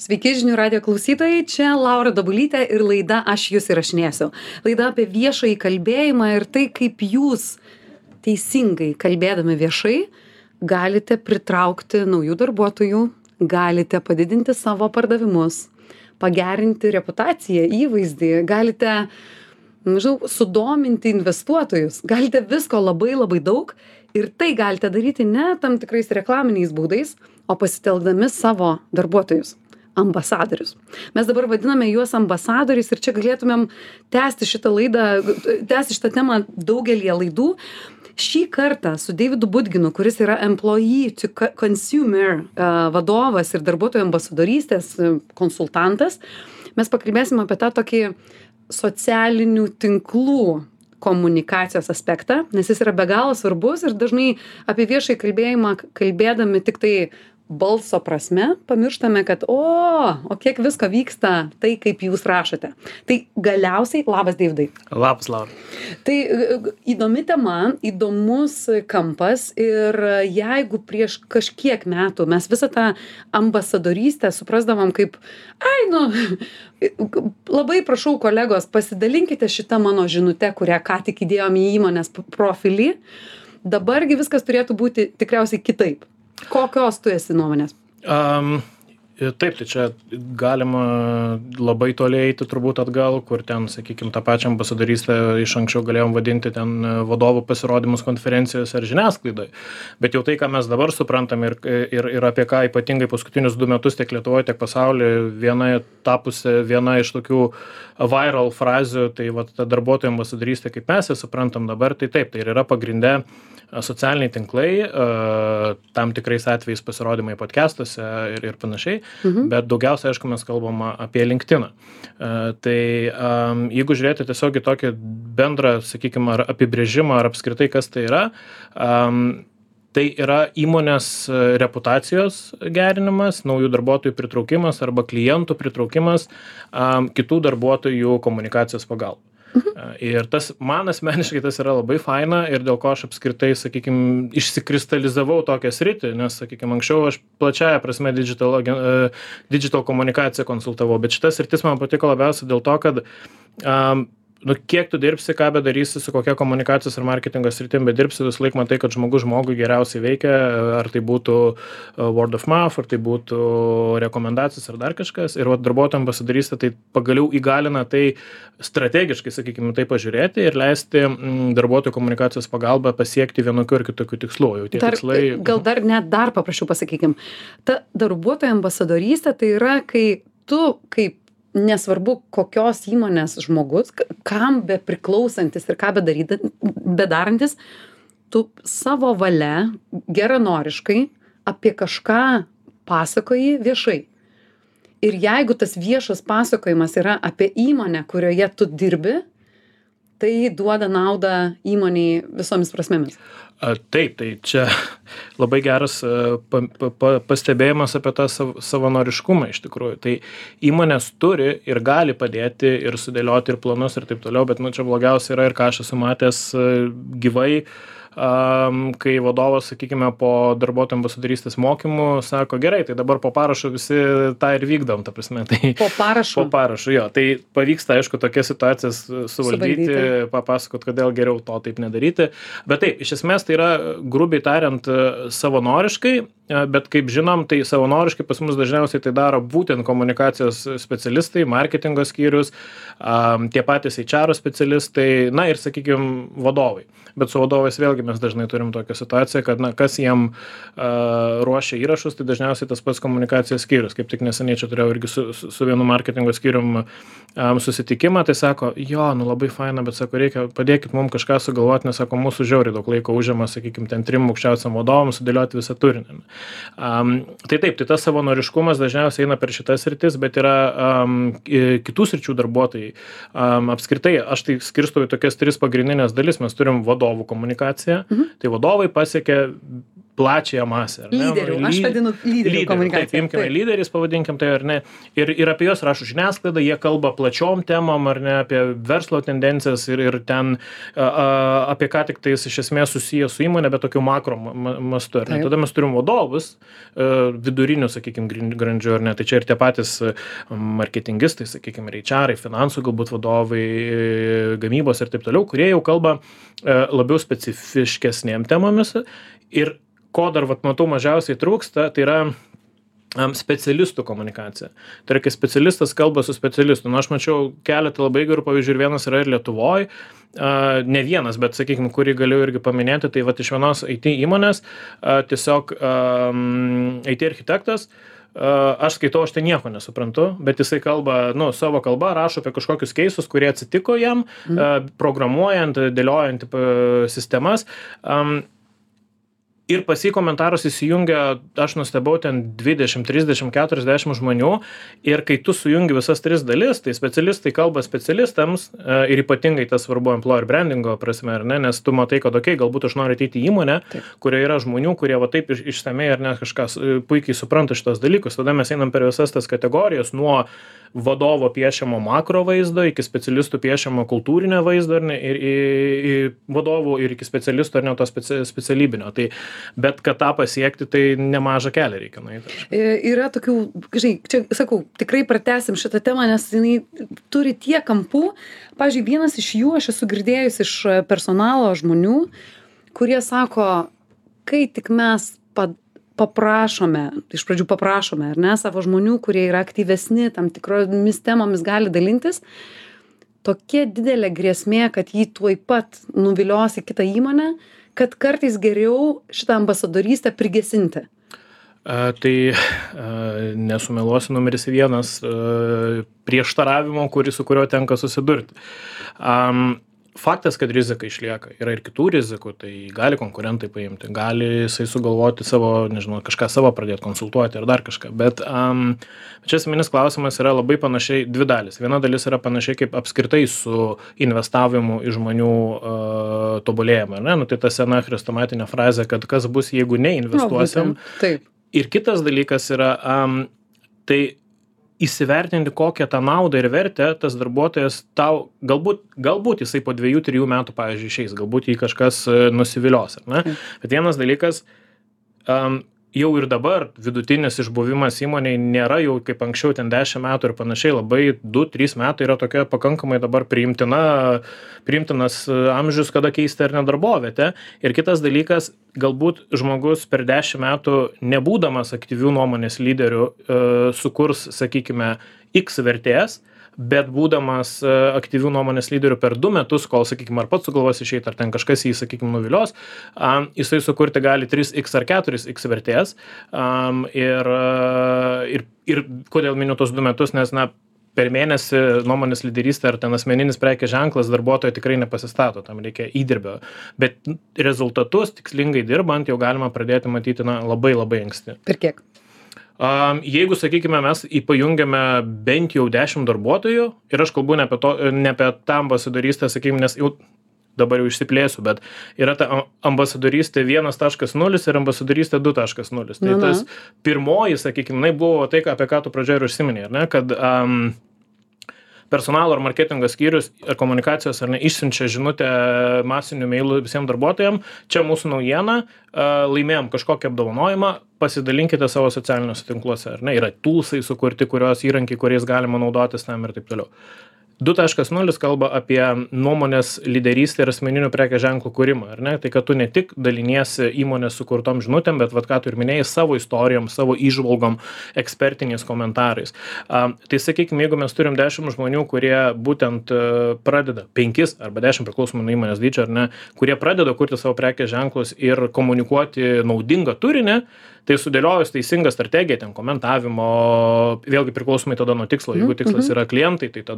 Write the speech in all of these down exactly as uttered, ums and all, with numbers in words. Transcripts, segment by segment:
Sveiki žinių radijo klausytojai, čia Laura Dabulytė ir laida Aš jūs įrašinėsiu. Laida apie viešąjį kalbėjimą ir tai, kaip jūs teisingai kalbėdami viešai galite pritraukti naujų darbuotojų, galite padidinti savo pardavimus, pagerinti reputaciją, įvaizdį, galite, nežinau, sudominti investuotojus, galite visko labai labai daug ir tai galite daryti ne tam tikrais reklaminiais būdais, o pasitelkdami savo darbuotojus. Ambasadorius. Mes dabar vadiname juos ambasadoriais ir čia galėtumėm tęsti šitą laidą, tęsti šitą temą daugelį laidų. Šį kartą su Deividu Budginu, kuris yra employee to consumer uh, vadovas ir darbuotojų ambasadorystės uh, konsultantas, mes pakalbėsime apie tą tokį socialinių tinklų komunikacijos aspektą, nes jis yra be galo svarbus ir dažnai apie viešąjį kalbėjimą kalbėdami tik tai balso prasme, pamirštame, kad o, o kiek visko vyksta tai, kaip jūs rašote. Tai galiausiai, labas Deividai. Labas, Laura. Tai įdomi tema, įdomus kampas ir jeigu prieš kažkiek metų mes visą tą ambasadorystę suprasdavom kaip, ai, nu, labai prašau kolegos, pasidalinkite šitą mano žinutę, kurią ką tik įdėjom į įmonės profilį, dabargi viskas turėtų būti tikriausiai kitaip. Kokios tu esi nuomonės? Um, taip, tai čia galima labai toliai eiti turbūt atgal, kur ten, sakykime, tą pačią ambasadorystę iš anksčiau galėjom vadinti ten vadovų pasirodymus konferencijose ar žiniasklaidoje. Bet jau tai, ką mes dabar suprantam ir, ir, ir apie ką ypatingai paskutinius du metus tiek Lietuvoje, tiek pasaulyje, viena tapusi viena iš tokių viral frazių, tai va, ta darbuotojų ambasadorystė, kaip mes ją suprantam dabar, tai taip, tai yra pagrinde socialiniai tinklai, tam tikrais atvejais pasirodymai podcastuose ir, ir panašiai, mhm. Bet daugiausia, aišku, mes kalbam apie LinkedIną. Tai jeigu žiūrėti tiesiog į tokį bendrą, sakykime, ar apibrėžimą, ar apskritai kas tai yra, tai yra įmonės reputacijos gerinimas, naujų darbuotojų pritraukimas arba klientų pritraukimas kitų darbuotojų komunikacijos pagalba. Mhm. Ir tas, man asmeniškai tas yra labai faina ir dėl ko aš apskritai, sakykime, išsikristalizavau tokią sritį, nes, sakykime, anksčiau aš plačiaja prasme digital, digital komunikaciją konsultavau, bet šitas sritis man patiko labiausiai dėl to, kad um, nu, kiek tu dirbsi, ką bedarysi, su kokia komunikacijos ir marketingo sritim bedirbsi, vis laik matai, kad žmogus žmogui geriausiai veikia, ar tai būtų word of mouth, ar tai būtų rekomendacijos ar dar kažkas. Ir vat, darbuotojų ambasadorystė tai pagaliau įgalina tai strategiškai, sakykime, tai pažiūrėti ir leisti m, darbuotojų komunikacijos pagalba pasiekti vienokių ir kitokių tikslų. Jau tie dar, tikslai... Gal dar net dar paprašiau pasakykim. Ta darbuotojų ambasadorystė tai yra, kai tu kaip nesvarbu kokios įmonės žmogus, kam be priklausantis ir ką bedarantis, tu savo valia geranoriškai apie kažką pasakoji viešai. Ir jeigu tas viešas pasakojimas yra apie įmonę, kurioje tu dirbi, tai duoda naudą įmoniai visomis prasmėmis. Taip, tai čia labai geras pa, pa, pastebėjimas apie tą savanoriškumą iš tikrųjų. Tai įmonės turi ir gali padėti ir sudėlioti ir planus ir taip toliau, bet nu, čia blogiausia yra ir ką aš esu matęs gyvai, Um, kai vadovas, sakykime, po darbuotojų ambasadorystės mokymų sako, gerai, tai dabar po parašu visi tą ir vykdom, ta prasme. Tai, po parašu? Po parašu, jo. Tai pavyksta, aišku, tokias situacijas suvaldyti, suvaldyti, papasakot, kodėl geriau to taip nedaryti. Bet taip, iš esmės tai yra, grubiai tariant, savanoriškai, bet kaip žinom, tai savanoriškai pas mus dažniausiai tai daro būtent komunikacijos specialistai, marketingo skyrius, um, tie patys H R specialistai, na ir, sakykime, vadovai. Bet su vadovais vėlgi mes dažnai turim tokią situaciją, kad na, kas jiem uh, ruošia įrašus, tai dažniausiai tas pats komunikacijos skyrius. Kaip tik neseniai čia turėjau irgi su, su, su vienu marketingo skyrium um, susitikimą, tai sako, jo, nu labai faina, bet sako, reikia, padėkit mums kažką sugalvoti, nes sako, mūsų žiauriai daug laiko užima, sakykime, ten trim aukščiausiam vadovam sudėlioti visą turinį. Um, tai taip, tai tas savanoriškumas dažniausiai eina per šitas sritis, bet yra um, kitų sričių darbuotojai. Um, apskritai, aš tai skirstau į tokias tris pagrindinės dalis, mes turim vadovų komunikaciją, mhm. Tai vadovai pasiekia plačiąją masę. Lyderių, aš vadinu lyderių komunikaciją. Taip, imkime lyderiais, pavadinkim tai, ar ne. Ir, ir apie juos rašo žiniasklaida, jie kalba plačiom temom, ar ne, apie verslo tendencijas ir, ir ten a, a, apie ką tik tais iš esmės susiję su įmonė, bet tokiu makro mastu, ar ne. Tada mes turim vadovus, vidurinių, sakykime, grandžių, ar ne. Tai čia ir tie patys marketingistai, sakykime, H R, finansų galbūt vadovai, gamybos ir taip toliau, kurie jau kalba labiau specifiškesnėm temomis. Ir ko dar, vat, matau, mažiausiai trūksta, tai yra um, specialistų komunikacija. Tai yra, kai specialistas kalba su specialistu. Nu, aš mačiau keletą labai gerų pavyzdžių ir vienas yra ir Lietuvoj, uh, ne vienas, bet, sakykime, kurį galiu irgi paminėti, tai vat, iš vienos I T įmonės uh, tiesiog um, I T architektas, Uh, aš skaitau, aš tai nieko nesuprantu, bet jisai kalba, nu, savo kalbą, rašo apie kažkokius keisus, kurie atsitiko jam, mm. uh, programuojant, dėliojant uh, sistemas. Um, Ir pas jį komentarus įsijungia, aš nustebau, ten dvidešimt, trisdešimt, keturiasdešimt žmonių. Ir kai tu sujungi visas tris dalis, tai specialistai kalba specialistams ir ypatingai tas svarbu employer brandingo prasme, ar ne, nes tu matai, kad okei, okay, galbūt aš noriu ateiti į įmonę, taip, kurioje yra žmonių, kurie va taip išsamei ar ne kažkas puikiai supranta šitos dalykus. Tada mes einam per visas tas kategorijas nuo vadovo piešiamo makro vaizdo iki specialistų piešiamo kultūrinio vaizdo ir, ir, ir, ir vadovų ir iki specialistų ar ne to speci, specialybinio. Tai, bet kad tą pasiekti, tai nemažą kelią reikia nueiti. Yra tokių, žinai, čia sakau, tikrai pratęsim šitą temą, nes jinai turi tiek kampų. Pavyzdžiui, vienas iš jų, aš esu girdėjus iš personalo žmonių, kurie sako, kai tik mes pad paprašome, iš pradžių paprašome, ar ne, savo žmonių, kurie yra aktyvesni, tam tikromis temomis gali dalintis, tokia didelė grėsmė, kad jį tuoj pat nuvilios į kitą įmonę, kad kartais geriau šitą ambasadorystę prigesinti. A, tai a, nesumeluosiu numeris vienas a, prieštaravimo, kurį, su kurio tenka susidurti. Um, Faktas, kad rizika išlieka. Yra ir kitų rizikų, tai gali konkurentai paimti, gali jisai sugalvoti savo, nežinau, kažką savo pradėti konsultuoti ar dar kažką. Bet um, čia esminis klausimas yra labai panašiai dvi dalis. Viena dalis yra panašiai kaip apskritai su investavimu į žmonių uh, tobulėjimą. Ne? Nu, tai ta sena chrestomatinė frazė, kad kas bus, jeigu neinvestuosim. No, taip. Ir kitas dalykas yra, um, tai įsivertinti, kokią tą naudą ir vertę tas darbuotojas tau, galbūt, galbūt jisai po dviejų, trijų metų, pavyzdžiui, išeis, galbūt jį kažkas nusivilios, ar ne? Mm. Bet vienas dalykas, um, jau ir dabar vidutinis išbuvimas įmonėje nėra jau kaip anksčiau ten dešimt metų ir panašiai, labai du trys metai yra tokia pakankamai dabar priimtina, priimtinas amžius, kada keisti ar ne darbovietę. Ir kitas dalykas, galbūt žmogus per dešimt metų, nebūdamas aktyvių nuomonės lyderių, sukurs, sakykime, X vertės, bet būdamas aktyvių nuomonės lyderių per du metus, kol, sakykime, ar pats sugalvos išeiti, ar ten kažkas jį, sakykime, nuvilios, um, jisai sukurti gali trys X ar keturi X vertės. Um, ir, ir, ir kodėl miniu tos du metus, nes, na, per mėnesį nuomonės lyderystė ar ten asmeninis prekės ženklas darbuotojo tikrai nepasistato, tam reikia įdirbio. Bet rezultatus tikslingai dirbant jau galima pradėti matyti, na, labai labai anksti. Per kiek? Um, jeigu, sakykime, mes įpajungiame bent jau dešimt darbuotojų, ir aš kalbu ne apie, to, ne apie tą ambasadorystę, sakykime, nes jau dabar jau išsiplėsiu, bet yra ta ambasadorystė vienas taškas nulis ir ambasadorystė du taškas nulis. Tai tas pirmoji, sakykime, buvo tai, apie ką tu pradžioje ir užsiminei, ar ne, kad um, personalo ar marketingo skyrius ar komunikacijos ar ne išsiunčia žinutę masinių mailų visiems darbuotojams, čia mūsų naujiena, laimėjom kažkokį apdovanojimą, pasidalinkite savo socialiniuose tinkluose, ar ne, yra toolsai sukurti, kurios įrankiai, kuriais galima naudotis tam ir taip toliau. du taškas nulis kalba apie nuomonės lyderystę ir asmeninių prekės ženklų kūrimą, ar ne? Tai kad tu ne tik daliniesi įmonės sukurtom žinutėm, bet vat ką tu ir minėjai, savo istorijom, savo įžvalgom, ekspertiniais komentarais. Um, tai sakykime, jeigu mes turim dešimt žmonių, kurie būtent uh, pradeda, penkis arba dešimt priklausomai nuo įmonės dydžio, ar ne, kurie pradeda kurti savo prekės ženklus ir komunikuoti naudingą turinį, tai sudėliojus teisingą strategiją, ten komentavimo, vėlgi priklausomai tada nuo tikslo, jeigu tikslas yra klientai, tai tada yra vienokia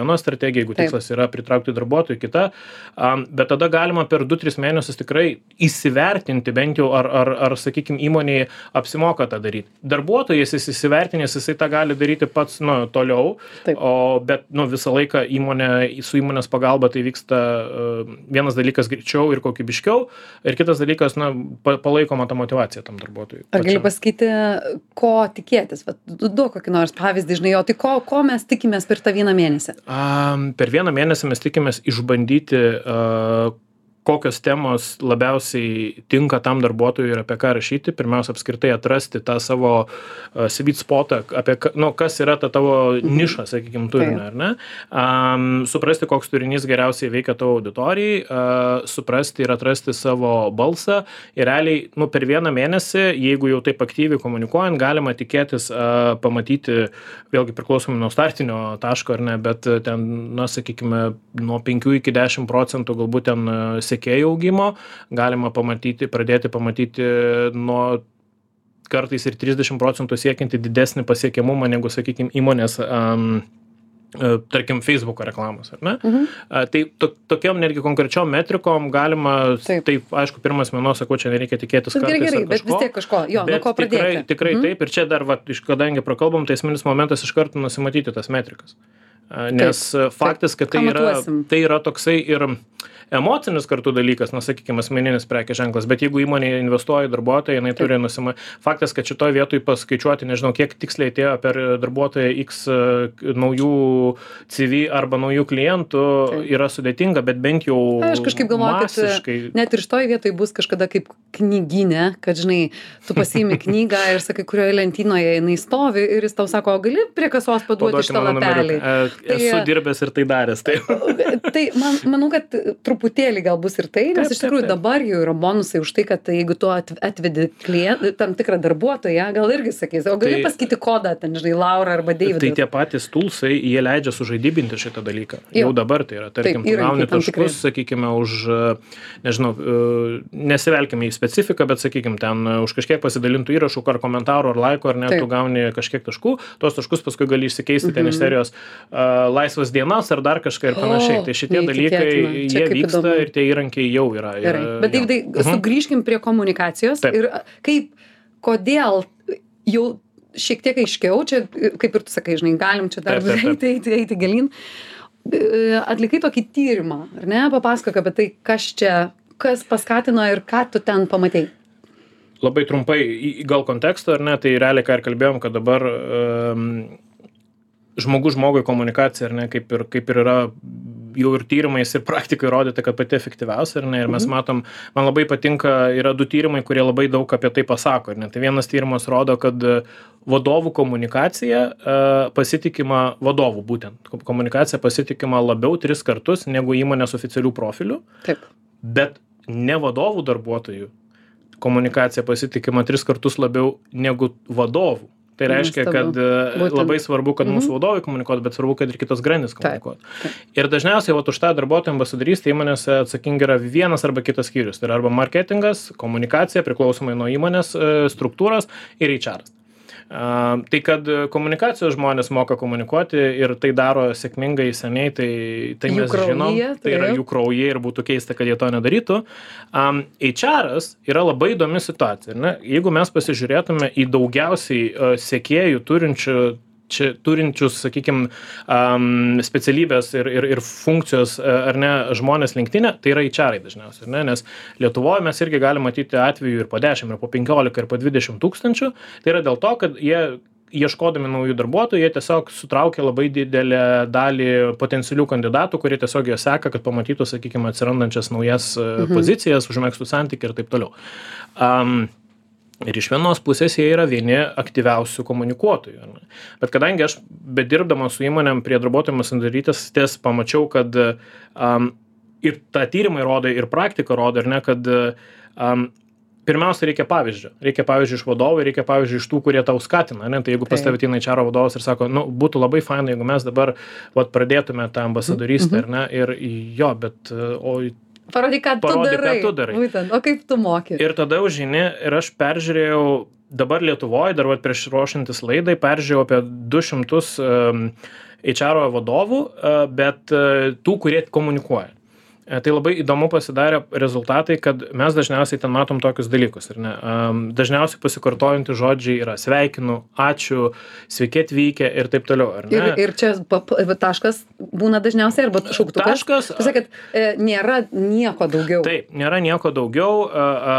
viena strategija, jeigu Taip. tikslas yra pritraukti darbuotojų kita, um, bet tada galima per du tris mėnesius tikrai įsivertinti bent jau, ar, ar, ar sakykime, įmonėje apsimoka tą daryti. Darbuotojas jis įsivertinęs, jisai tą gali daryti pats nu, toliau, Taip. o, bet nu, visą laiką įmonė, su įmonės pagalba tai vyksta uh, vienas dalykas greičiau ir kokybiškiau, ir kitas dalykas, na, palaikoma ta motyvacija tam darbuotojui. Ar gali pasakyti, ko tikėtis? Vat, duok kokį nors pavyzdį, žinai, o tai ko, ko mes tikimės per tą vieną mėnesį? Um, per vieną mėnesį mes tikimės išbandyti, uh, kokios temos labiausiai tinka tam darbuotojui ir apie ką rašyti. Pirmiausia, apskritai atrasti tą savo uh, sweet spotą, apie nu, kas yra ta tavo niša, sakykime, turinio, ar ne? Um, suprasti, koks turinys geriausiai veikia tavo auditorijai, uh, suprasti ir atrasti savo balsą. Ir realiai, nu, per vieną mėnesį, jeigu jau taip aktyviai komunikuojant, galima tikėtis uh, pamatyti, vėlgi priklausomai nuo startinio taško, ar ne, bet ten, na, sakykime, nuo penkių iki dešimt procentų galbūt ten uh, sekėjų augimo, galima pamatyti, pradėti pamatyti nuo kartais ir trisdešimt procentų siekianti didesnį pasiekiamumą negu, sakykime, įmonės, um, tarkim, Facebooko reklamos, ar ne? Mhm. Tai to, tokiam netgi konkrečiom metrikom galima, taip, taip aišku, pirmas mėnuo, sakau, čia nereikia tikėtis kartais gerai, gerai, ar kažko. Bet vis tiek kažko, jo, nuo ko pradėti. Tikrai, tikrai mhm. taip, ir čia dar, va, iš kadangi prakalbam, tai esminis momentas iš karto nusimatyti tas metrikas. Nes taip, faktas, kad tai yra, tai yra toksai ir emocinis kartu dalykas, na, sakykime, asmeninis prekės ženklas, bet jeigu įmonė investuoja į darbuotoją, jinai taip. Turi nusima. Faktas, kad šitoje vietoje paskaičiuoti, nežinau, kiek tiksliai atėjo per darbuotoją X naujų C V arba naujų klientų taip. Yra sudėtinga, bet bent jau aš kažkaip galvoju, masiškai... kad net ir šitoje vietoje bus kažkada kaip knyginė, kad, žinai, tu pasiimi knygą ir sakai, kurioje lentynoje jinai stovi ir jis tau sako, gali prie kasos paduoti šitą lapelį. Tai, esu dirbęs ir tai daręs. Tai, tai man, manau, kad truputėlį gal bus ir tai, nes taip, iš tikrųjų taip, taip. Dabar jau yra bonusai už tai, kad jeigu tu atvedi klientą, tam tikrą darbuotoją, gal irgi sakys, o gali tai, pasakyti kodą, ten, žinai, Laura arba Deividas. Tai tie patys tulsai, jie leidžia sužaidybinti šitą dalyką. Jau, jau dabar tai yra. Tarkim, taip, tu gauni taškus, sakykime, už, nežinau, nesivelkime į specifiką, bet, sakykime, ten už kažkiek pasidalintų įrašų, ar komentarų, ar laiko, ar net taip. Tu gauni kažkiek taškų, tuos taškus paskui gali išsikeisti mm-hmm. ten iš serijos uh, laisvas dienas ar dar kažką ir panašiai. O, tai šitie dalykai, jie vyksta įdomu. Ir tie įrankiai jau yra. Gerai. Bet Deividai, uh-huh. sugrįžkim prie komunikacijos. Taip. Ir kaip, kodėl jau šiek tiek aiškiau, čia, kaip ir tu sakai, žinai, galim čia dar taip, taip, taip. eiti, eiti, eiti galin. Atlikai tokį tyrimą, ar ne? Papasakok apie tai, kas čia, kas paskatino ir ką tu ten pamatei. Labai trumpai, gal konteksto, ar ne, tai realiai, ką ir kalbėjom, kad dabar um, žmogus žmogui komunikacija, ar ne, kaip ir, kaip ir yra jau ir tyrimais ir praktikai rodyti, kad pati efektyviausia, ar ne, ir mes mhm. matom, man labai patinka, yra du tyrimai, kurie labai daug apie tai pasako, ar ne, tai vienas tyrimas rodo, kad vadovų komunikacija uh, pasitikima vadovų būtent, komunikacija pasitikima labiau tris kartus negu įmonės oficialių profilių, taip. Bet ne vadovų darbuotojų komunikacija pasitikima tris kartus labiau negu vadovų. Tai reiškia, kad Būtent. Labai svarbu, kad mūsų vadovai komunikuotų, bet svarbu, kad ir kitos grandys komunikuotų. Taip, taip. Ir dažniausiai vat, už tą darbuotojų ambasadorystę įmonėse atsakingi yra vienas arba kitas skyrius. Tai yra arba marketingas, komunikacija, priklausomai nuo įmonės struktūros ir H R. Uh, tai kad komunikacijos žmonės moka komunikuoti ir tai daro sėkmingai seniai, tai, tai mes kraujyje, žinom, tai yra jų kraujyje ir būtų keista, kad jie to nedarytų. Um, H R yra labai įdomi situacija. Ne? Jeigu mes pasižiūrėtume į daugiausiai uh, sekėjų turinčių čia turinčius, sakykime, um, specialybės ir, ir, ir funkcijos, ar ne, žmonės LinkedIn'e, tai yra H R dažniausiai, ne? Nes Lietuvoje mes irgi galime matyti atvejų ir po dešimt, ir po penkiolika, ir po dvidešimt tūkstančių. Tai yra dėl to, kad jie ieškodami naujų darbuotojų, jie tiesiog sutraukia labai didelę dalį potencialių kandidatų, kurie tiesiog jo seka, kad pamatytų, sakykime, atsirandančias naujas mhm. pozicijas, užmėgstų santykį ir taip toliau. Um, Ir iš vienos pusės jie yra vieni aktyviausių komunikuotojų. Ne? Bet kadangi aš bedirbdamas su įmonėm prie darbuotojų ambasadorystės ties pamačiau, kad um, ir tą tyrimai rodo, ir praktika rodo, ir ne, kad um, pirmiausia reikia pavyzdžio. Reikia pavyzdžių iš vadovų, reikia pavyzdžių iš tų, kurie tau skatina. Ne? Tai jeigu pas tavį ateina H R vadovas ir sako, nu, būtų labai faina, jeigu mes dabar vat, pradėtume tą ambasadorystę, mm-hmm. ne? Ir jo, bet... O, Parodyk, ką tu Parodyk, darai. Ką tu darai. Būtent. O kaip tu moki? Ir tada jau žini, ir aš peržiūrėjau, dabar Lietuvoje, dar vat, prieš ruošiantis laidai, peržiūrėjau apie du šimtus um, H R vadovų, bet tų, kurie komunikuoja. Tai labai įdomu pasidarė rezultatai, kad mes dažniausiai ten matom tokius dalykus. Ar ne? Dažniausiai pasikartojantys žodžiai yra sveikinu, ačiū, sveiki atvykę ir taip toliau. Ar ne? Ir, ir čia taškas būna dažniausiai arba šauktukas. Taškas. Tu sakai, kad nėra nieko daugiau. Taip, nėra nieko daugiau.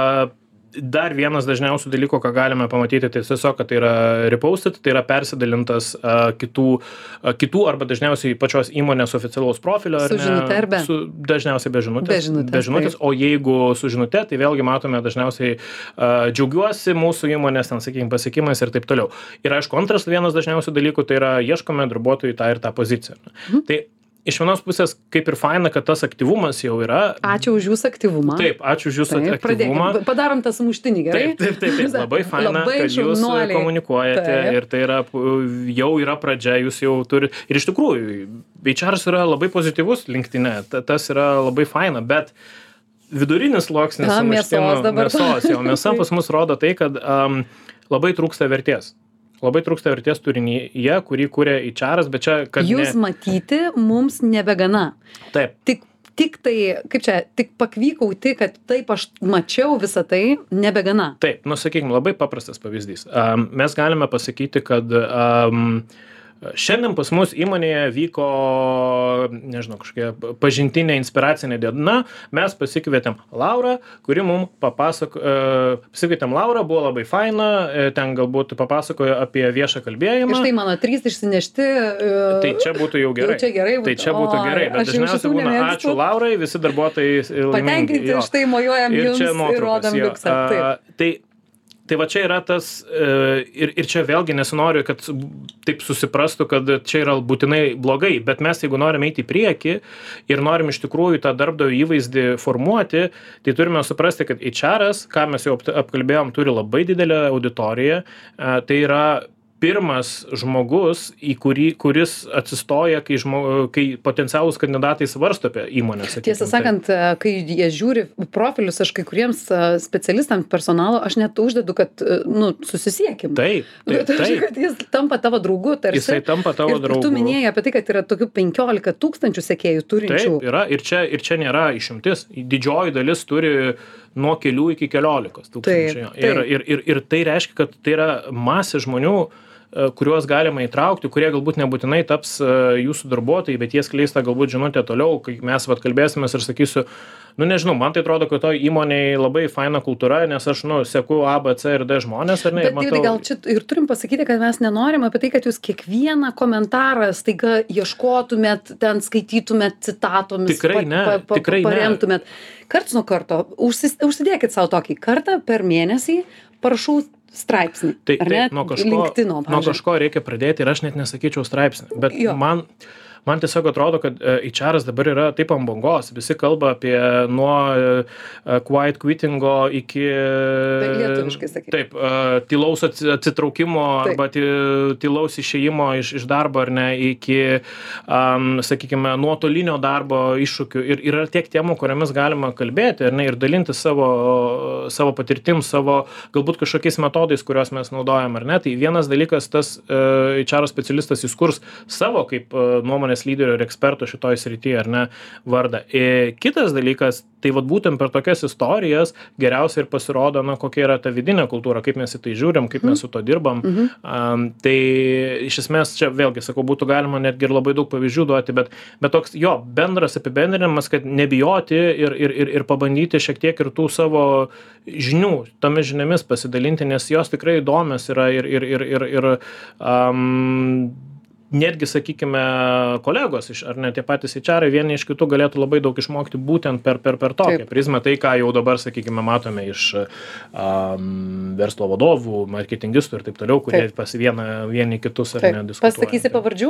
Dar vienas dažniausių dalykų, ką galime pamatyti, tai tiesiog, kad tai yra reposted, tai yra persidalintas uh, kitų, uh, kitų arba dažniausiai pačios įmonės oficialaus profilio. Su žinute ar be? Su, dažniausiai be žinutės. Be žinutės, be žinutės o jeigu su žinute, tai vėlgi matome dažniausiai uh, džiaugiuosi mūsų įmonės, ten, sakykime, pasiekimais ir taip toliau. Ir aišku, antras vienas dažniausių dalykų, tai yra ieškome darbuotojų tą ir tą poziciją. Mhm. Tai iš vienos pusės kaip ir faina, kad tas aktyvumas jau yra. Ačiū už jūsų aktyvumą. Taip, ačiū už jūsų taip, aktyvumą. Pradėkim. Padarom tą sumuštinį, gerai? Taip, taip, taip, taip. Labai faina, labai kad jūs šaunuoliai. Komunikuojate taip. Ir tai yra, jau yra pradžia, jūs jau turite. Ir iš tikrųjų, H R yra labai pozityvus LinkedIn'e, tas yra labai faina, bet vidurinis sluoksnis mėsos dabar. Mėsos, jau mėsa pas mus rodo tai, kad um, labai trūksta vertės. Labai trūksta vertės turinyje, kurį kūrė H R, bet čia, kad... Jūs ne... matyti mums nebegana. Taip. Tik, tik tai, kaip čia, tik pakvykauti, kad taip aš mačiau visą tai, nebegana. Taip, nu sakykime, labai paprastas pavyzdys. Um, mes galime pasakyti, kad... Um, Šiandien pas mus įmonėje vyko, nežinau, kažkokia pažintinė inspiracinė diena, mes pasikvietėm Laurą, kuri mums papasako, pasikvietėm Laurą, buvo labai faina, ten galbūt papasakojo apie viešą kalbėjimą. Ir štai mano trys išsinešti. Tai čia būtų jau gerai. Čia gerai būtų. Tai čia būtų gerai, bet dažniausiai būna ačiū Laurai, visi darbuotojai patenkinti, štai mojuojam ir jums ir rodom liuksą. Tai Tai va čia yra tas, ir, ir čia vėlgi nesinoriu, kad taip susiprastų, kad čia yra būtinai blogai, bet mes jeigu norime eiti į priekį ir norim iš tikrųjų tą darbdavio įvaizdį formuoti, tai turime suprasti, kad H R, ką mes jau apkalbėjom, turi labai didelę auditoriją, tai yra pirmas žmogus, į kurį, kuris atsistoja, kai, žmo, kai potencialūs kandidatai svarsto apie įmonę. Sakykim, tiesą sakant, tai. Kai jie žiūri profilius, aš kai kuriems specialistams personalo, aš net uždedu, kad, nu, susisiekim. Taip, taip, taip. Kad jis tampa tavo draugu, tarsi. Jisai tampa tavo ir, draugu. Ir tu minėjai apie tai, kad yra tokių penkiolika tūkstančių sekėjų turinčių. Taip, yra, ir čia, ir čia nėra išimtis. Didžioji dalis turi nuo kelių iki keliolikos tūkstančių. Taip, taip. Ir, ir, ir, ir tai reiškia, kad tai yra masė žmonių, kuriuos galima įtraukti, kurie galbūt nebūtinai taps jūsų darbuotojai, bet jie skleista galbūt žinutę toliau, kai mes vat kalbėsimės ir sakysiu, nu nežinau, man tai atrodo, kad to įmonėje labai faina kultūra, nes aš, nu, seku A, B, C ir D žmonės, ar ne? Bet matau... gal čia ir turim pasakyti, kad mes nenorim apie tai, kad jūs kiekvieną komentarą staiga ieškotumėt, ten skaitytumėt citatomis, tikrai ne, pa, pa, tikrai paremtumėt. Ne. Karts nuo karto, užsis, užsidėkit savo tokį kartą per mėnesį, parašau straipsnį. Tai, tai nuo, kažko, LinkedIno, nuo kažko reikia pradėti ir aš net nesakyčiau straipsnį, bet jo. man... Man tiesiog atrodo, kad H R dabar yra taip ant bangos. Visi kalba apie nuo quiet quittingo iki... Tai lietuviškai sakyti. Taip, tylaus atsitraukimo taip. Arba tylaus išėjimo iš, iš darbo, ar ne, iki, um, sakykime, nuotolinio darbo iššūkių. Ir yra tiek temų, kuriamis galima kalbėti, ar ne, ir dalinti savo, savo patirtim, savo galbūt kažkokiais metodais, kuriuos mes naudojam, ar ne. Tai vienas dalykas, tas uh, H R specialistas įskurs savo kaip uh, nuomonės lyderio ir eksperto šitoj srityje, ar ne, vardą. Ir kitas dalykas, tai vat būtent per tokias istorijas geriausiai ir pasirodo, na, kokia yra ta vidinė kultūra, kaip mes į tai žiūrim, kaip mes su to dirbam. Mhm. Um, tai iš esmės čia vėlgi, sakau, būtų galima netgi ir labai daug pavyzdžių duoti, bet, bet toks jo bendras apibendrinimas, kad nebijoti ir, ir, ir, ir pabandyti šiek tiek ir tų savo žinių, tomis žiniomis pasidalinti, nes jos tikrai įdomios yra ir, ir, ir, ir, ir um, netgi, sakykime, kolegos, iš, ar ne tie patys H R vieni iš kitų galėtų labai daug išmokti būtent per, per, per tokią Taip. prizmę. Tai, ką jau dabar, sakykime, matome iš um, verslo vadovų, marketingistų ir taip toliau, kurie Taip. pas vieną, vieni kitus ar Taip. nediskutuoja. Pasakysi pavardžių?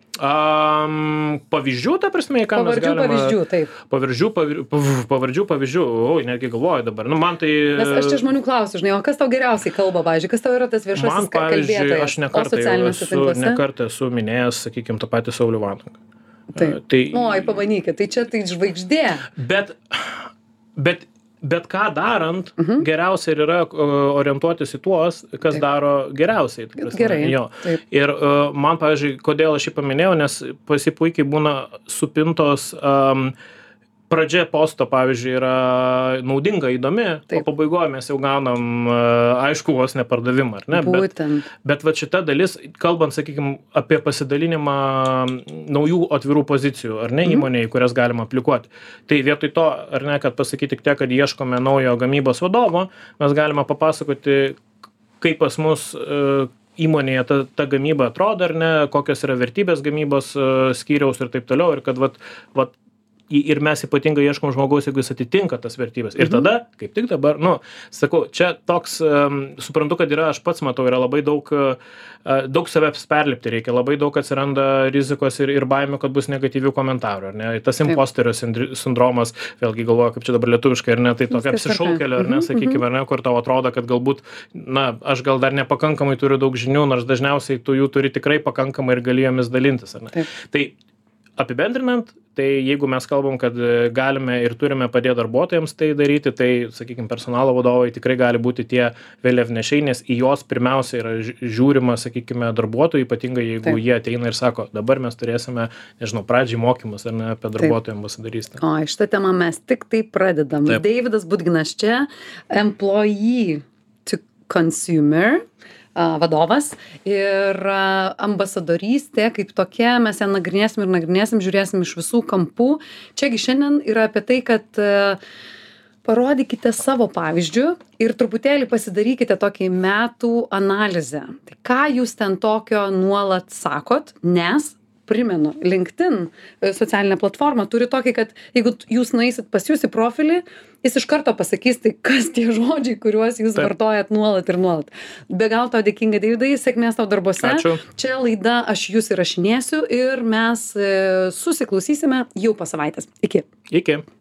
Um, pavyzdžių, ta prasme, ką pavardžių, mes galime... Pavyzdžių, taip. Pavardžių, pavyzdžių, pavardžių, pavyzdžių, oi, netgi galvoju dabar. Nu, man tai... Nes aš čia žmonių klausiu, žinai, o kas tau geriausiai kalba, pavyzdžiui, kas tau yra tas viešasis kalbėtojas? Man, aš nekartą esu, nekartą esu minėjęs, sakykime, tą patį Saulių Vanagą. Taip. Tai... Oi, pabandykit, tai čia tai žvaigždė. Bet, bet bet ką darant, mhm. geriausia ir yra uh, orientuotis į tuos, kas taip. Daro geriausiai. Prasme, gerai. Jo. Taip. Ir uh, man, pavyzdžiui, kodėl aš jį paminėjau, nes pasipuikiai būna supintos um, pradžia posto, pavyzdžiui, yra naudinga, įdomi, taip. O pabaigoje mes jau gaunam aišku vos nepardavimą, ar ne? Būtent. Bet, bet va šita dalis, kalbant, sakykime, apie pasidalinimą naujų atvirų pozicijų, ar ne, mhm. įmonėje, kurias galima aplikuoti. Tai vietoj to, ar ne, kad pasakyti tik tiek, kad ieškome naujo gamybos vadovo, mes galime papasakoti, kaip pas mus uh, įmonėje ta, ta gamyba atrodo, ar ne, kokios yra vertybės gamybos uh, skyriaus ir taip toliau, ir kad vat, vat, ir mes ypatingai ieškom žmogaus, jeigu jis atitinka tas vertybės. Ir tada, kaip tik dabar, nu, sakau, čia toks, um, suprantu, kad yra, aš pats matau, yra labai daug, uh, daug savęs perlipti reikia, labai daug atsiranda rizikos ir, ir baimių, kad bus negatyvių komentarų, ar ne? Tas imposterio sindromas, vėlgi galvoju, kaip čia dabar lietuviškai, ar ne, tai tokia apsišaukėlio, ar ne, sakykime, ar ne, kur tau atrodo, kad galbūt, na, aš gal dar nepakankamai turiu daug žinių, nors dažniausiai tu jų turi tikrai pakankamai ir gali jomis dalintis, ar ne? Taip. Tai apibendrinant, tai jeigu mes kalbam, kad galime ir turime padėti darbuotojams tai daryti, tai, sakykime, personalo vadovai tikrai gali būti tie vėliavnešiai, nes į jos pirmiausia yra žiūrima, sakykime, darbuotojai, ypatingai jeigu taip. Jie ateina ir sako, dabar mes turėsime, nežinau, pradžiai mokymus ar ne apie darbuotojų ambasadorystę. O, šitą temą mes tik tai pradedam. Taip. Deividas Budginas čia, employee to consumer vadovas ir ambasadorystė kaip tokia, mes ją nagrinėsim ir nagrinėsim, žiūrėsim iš visų kampų. Čiagi šiandien yra apie tai, kad parodykite savo pavyzdžių ir truputėlį pasidarykite tokį metų analizę. Tai ką jūs ten tokio nuolat sakot, nes primenu, LinkedIn socialinė platforma turi tokį, kad jeigu jūs nueisit pas jūs į profilį, jis iš karto pasakys, tai kas tie žodžiai, kuriuos jūs Taip. Vartojat nuolat ir nuolat. Be gal to dėkinga, Deividai, sėkmės tau darbuose. Ačiū. Čia laida Aš jus įrašinėsiu ir mes susiklausysime jau po savaitės. Iki. Iki.